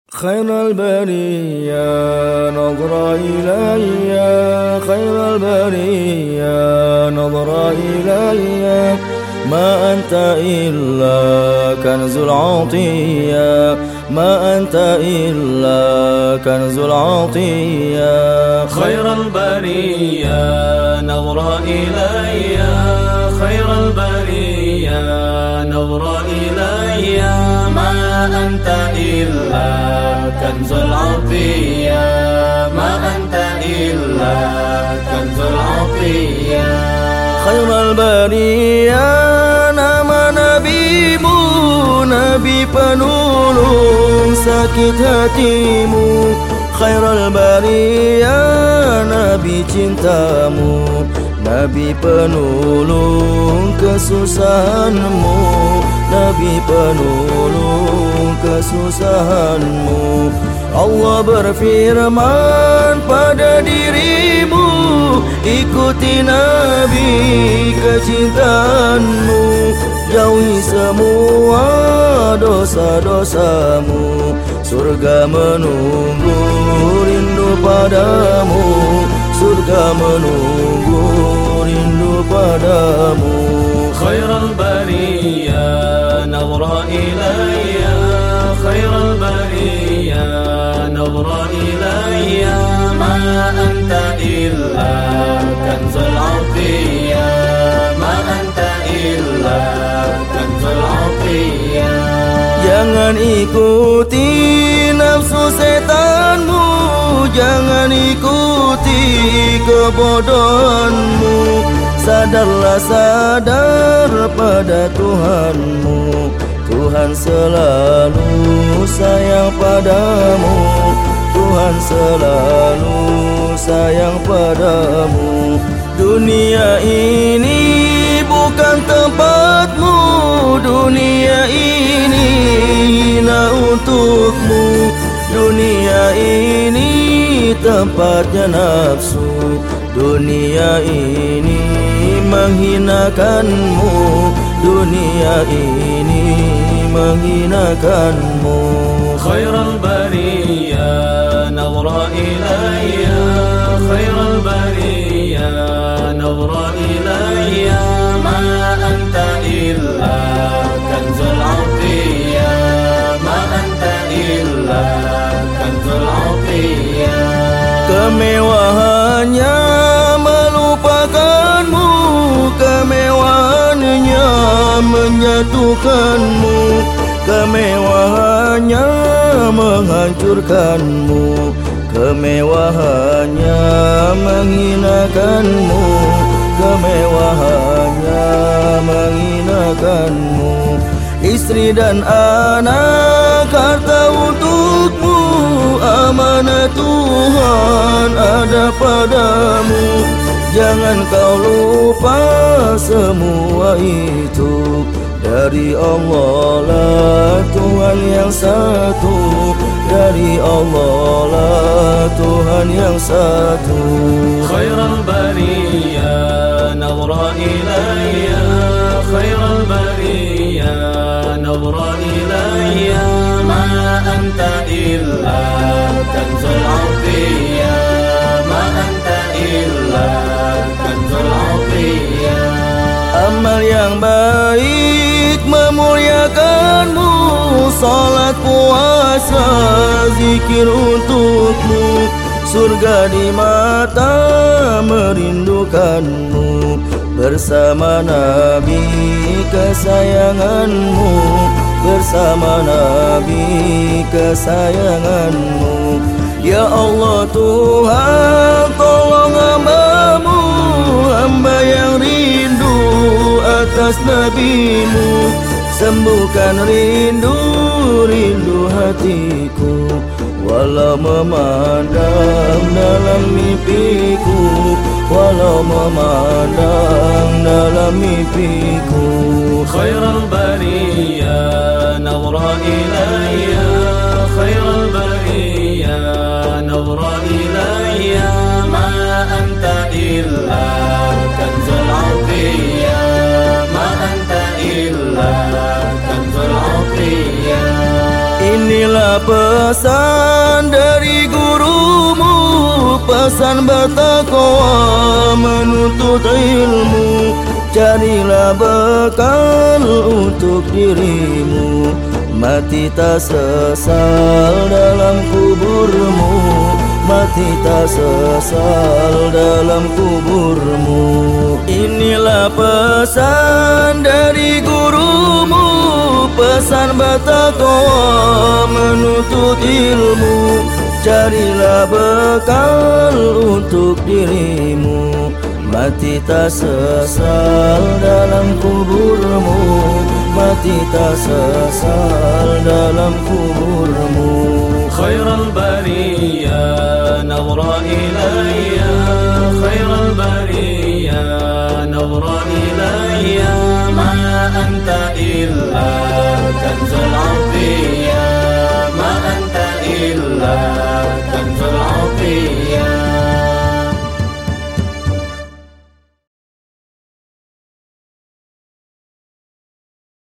خير البرية نظر إلي، خير البرية نظر إلي، ما أنت إلا كنز العطية، ما أنت إلا كنز العطية. خير البرية نظر إلي، خير البرية نظر إلي، ما أنت إلا كنز العطية، ما أنت إلا كنز العطية. خير البرية nama nabimu, nabi penolong sakit hatimu. Khairul bariyah nabi cintamu, nabi penolong kesusahanmu, nabi penolong kesusahanmu. Allah berfirman pada dirimu, ikuti nabi kecintaanmu, jauhi semua dosa-dosamu. Surga menunggu rindu padamu, surga menunggu rindu padamu. Khairul bariyah nazra ilayya, khairul bariyah nazra ilayya, ma anta illa kanzul atiyah, ma anta illa kanzul atiyah. Jangan ikuti nafsu setanmu, jangan ikuti kebodohanmu. Sadarlah, sadar pada Tuhanmu, Tuhan selalu sayang padamu, Tuhan selalu sayang padamu. Dunia ini bukan tempatmu, dunia ini hina untukmu. Dunia ini tempatnya nafsu, dunia ini menghinakanmu, dunia ini menghinakanmu. Khairul bariyah nazra ilayya, khairul bariyah nazra ilayya, ma anta illa kanzul atiyah, ma anta illa kanzul atiyah. Kemewahannya melupakanmu, kemewahannya menyatukanmu, kemewahannya menghancurkanmu, kemewahannya menghinakanmu, kemewahannya menghinakanmu. Istri dan anak harta untukmu, amanah Tuhan ada padamu. Jangan kau lupa semua itu, dari Allah lah Tuhan yang satu, dari Allah lah Tuhan yang satu. Khairul bariyah nazra ilayya, khairul bariyah nazra ilayya, ma anta illa kanzul atiyah, ma anta illa kanzul atiyah. Amal yang baik memuliakanmu, salat puasa zikir untukmu. Surga di mata merindukanmu, bersama Nabi kesayanganmu, bersama Nabi kesayanganmu. Ya Allah Tuhan, tolong hamba-Mu, hamba yang rindu atas Nabi-Mu. Sembuhkan rindu hatiku, walau memandang dalam mimpiku, walau memandang dalam mimpiku. Khairul bariyah nazra ilayya, khairul bariyah nazra ilayya, ma anta illa kanzul atiyah, ma anta illa kanzul atiyah. Inilah pesan dari gurumu, pesan bertakwa menuntut ilmu. Carilah bekal untuk dirimu, mati tak sesal dalam kuburmu, mati tak sesal dalam kuburmu. Inilah pesan dari gurumu, pesan bertakwa menuntut ilmu. Carilah bekal untuk dirimu, mati tak sesal dalam kuburmu, mati tak sesal dalam kuburmu. Khairul bariyah nazra ilayya, khairul bariyah nazra ilayya, ma anta illa kanzul 'afiyah, ma anta illa